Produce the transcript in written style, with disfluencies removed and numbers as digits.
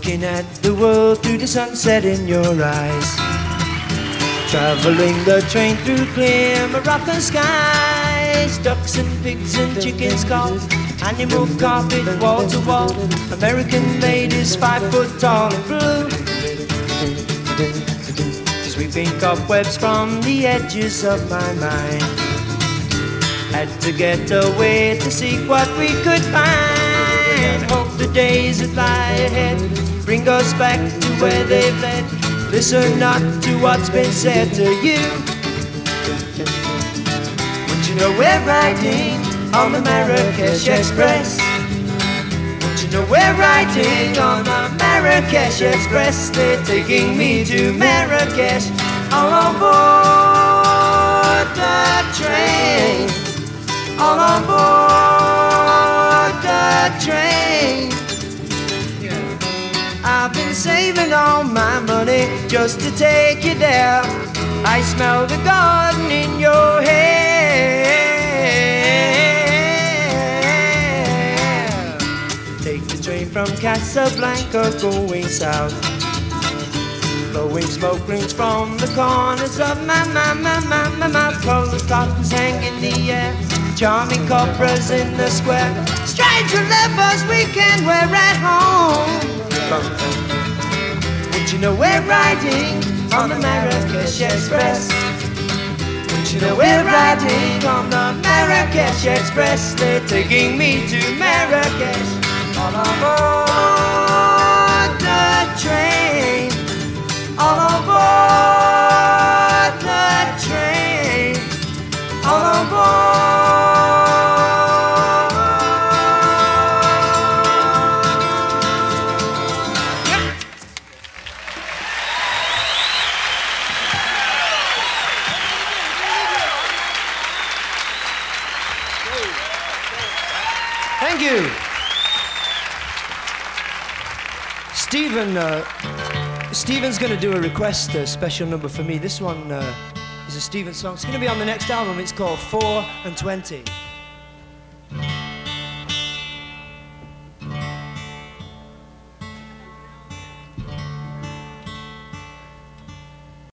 looking at the world through the sunset in your eyes. Traveling the train through clear Moroccan skies. Ducks and pigs and chickens call, animal carpet wall to wall. American ladies 5 foot tall and blue, sweeping cobwebs from the edges of my mind. Had to get away to seek what we could find. Hope the days that lie ahead bring us back to where they've led. Listen not to what's been said to you. But you know we're riding on the Marrakesh Express. But you know we're riding on the Marrakesh Express. They're taking me to Marrakesh, all on board the train, all on board the train. I've been saving all my money just to take you there. I smell the garden in your hair. Take the train from Casablanca going south. Blowing smoke rings from the corners of my mouth. Cold cottons hang in the air, charming cobras in the square. Stranger lovers weekend we're at home. But you know we're riding on the Marrakesh Express. But you know we're riding on the Marrakesh Express. They're taking me to Marrakesh, all on board the train, all on board the train, all on board. Thank you. Stephen's going to do a request, a special number for me. This one is a Stephen song. It's going to be on the next album. It's called 4 and 20.